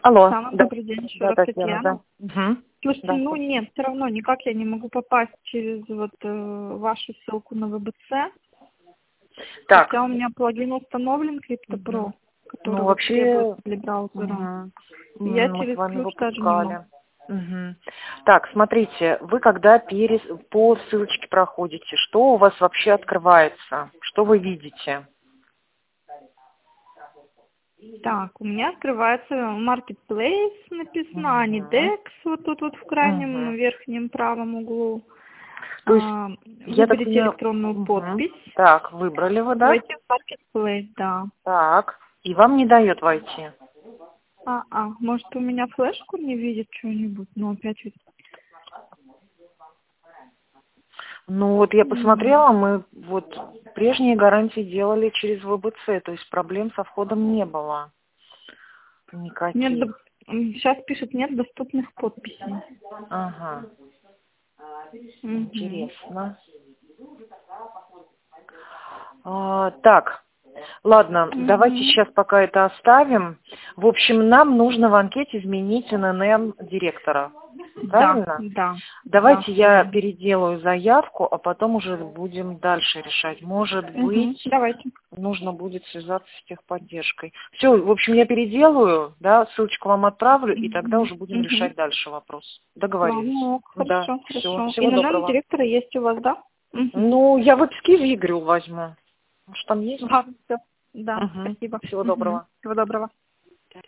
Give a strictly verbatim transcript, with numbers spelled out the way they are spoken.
Алло. Оксана, Да, добрый день, еще да, раз Татьяна, да. Татьяна. Угу. Слушайте, Да, ну слушаю. нет, все равно никак я не могу попасть через вот э, вашу ссылку на вэ бэ цэ, Так. хотя у меня плагин установлен CryptoPro, Угу. который Ну, вот вообще, требуется для браузера. угу. Я мы с через вами ключ даже не могу. выпускали. Угу. Так, смотрите, вы когда перес... по ссылочке проходите, что у вас вообще открывается? Что вы видите? Так, у меня открывается Marketplace, написано, Угу. Anidex, вот тут вот в крайнем Угу. верхнем правом углу. То есть, А, я так Выберите понимаю... электронную Угу. подпись. Так, выбрали вы, да? Войти в Marketplace, да. Так, и вам не дает войти? А, а, может, у меня флешку не видит что-нибудь, но опять ведь... Ну вот я М, посмотрела, мы вот прежние гарантии делали через вэ бэ цэ, то есть проблем со входом не было Нет, никаких. доп- м, сейчас пишет, нет доступных подписей. Ага, Мгм. интересно. А, так, ладно, давайте Мгм. сейчас пока это оставим. В общем, нам нужно в анкете изменить эн эн эм директора. Да, Правильно? да, да, Давайте все я верно. переделаю заявку, а потом уже будем дальше решать. Может Мгм. быть, Давайте. нужно будет связаться с техподдержкой. Все, в общем, я переделаю, да, ссылочку вам отправлю, и тогда Мгм. уже будем решать Мгм. дальше вопрос. Договорились. Ладно, ок, Да, хорошо, все, хорошо. И всего на эн доброго. директора есть у вас, да? Мгм. Ну, я выписки из Игорю возьму. Может, там есть? Ладно, все. Да, Угу. спасибо. Всего Мгм. доброго. Всего доброго.